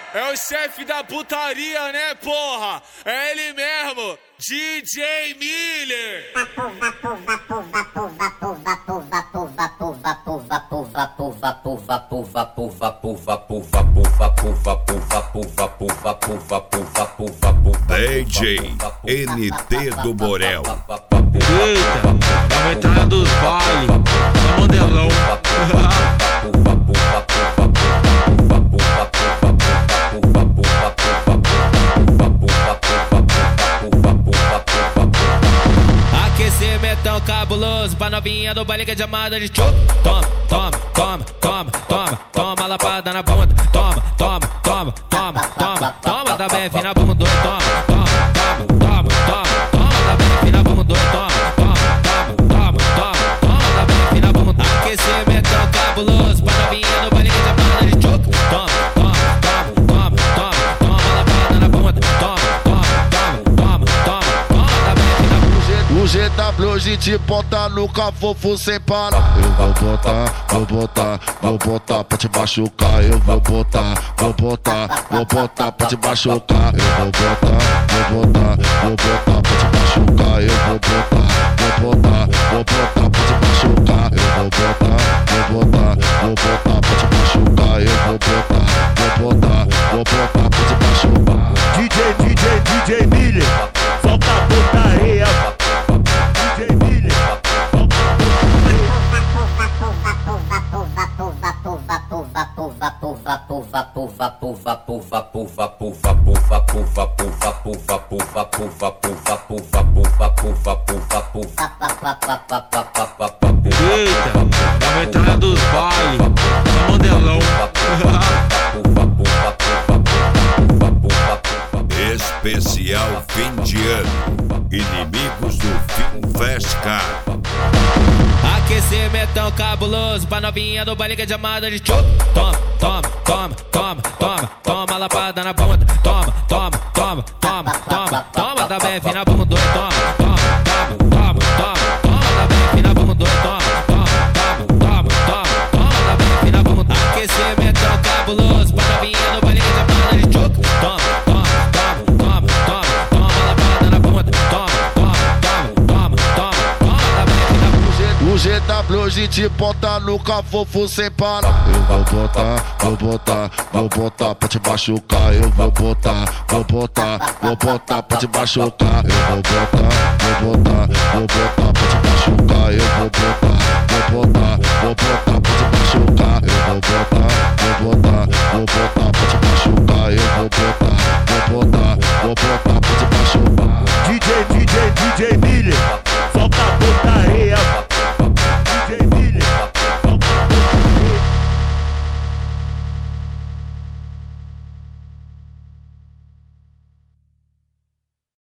É o chefe da putaria, né, porra? É ele mesmo, DJ Miller. DJ NT do Borel. Eita, é a entrada dos bailes, é modelão. Aquecimentão cabuloso pra novinha do baile que é chamada de tchup. Toma, toma, toma, toma, toma, toma lapada na bunda. Toma, toma, toma, toma, toma, toma da bem na bunda. Toma, toma, toma, toma, toma da bem na bunda. Toma, toma, toma, toma, toma da bem na bunda. Aquecimentão cabuloso pra novinha do baile que é chamada de tchup. Toma, toma, toma, toma, toma lapada na bunda. Toma, toma, toma, toma, toma da bem na bunda. O GW de ponta no cafofo sem parar. Eu vou botar pra te machucar. Eu vou botar pra te machucar. Eu vou botar pra te machucar. Eu vou botar pra te machucar. Eu vou botar pra te machucar. Eu vou botar pra te machucar. DJ Miller, solta a putaria. DJ Miller, Eita, é a entrada dos bailes, é modelão. Especial fim de ano. Inimigos do Film Fest Car. Aquecimentão cabuloso pra novinha do baile que é chamada de tchup. Toma, toma, toma, toma, toma, toma lapada na bunda. Toma, toma, toma, toma, toma, toma da bem na bunda. Toma, toma, toma, toma, toma da bem na bunda. Toma, toma, toma, toma, toma da bem na bunda. Aquecimentão cabuloso pra novinha do baile que é chamada de tchup. Toma, toma, toma, toma, toma lapada na bunda. Toma, toma, toma, toma, toma da bem na bunda. O GW de ponta no cafofo sem parar. Eu vou botar pra te machucar. Eu vou botar pra te machucar. Eu vou botar pra te machucar. Eu vou botar pra te machucar. Eu vou botar pra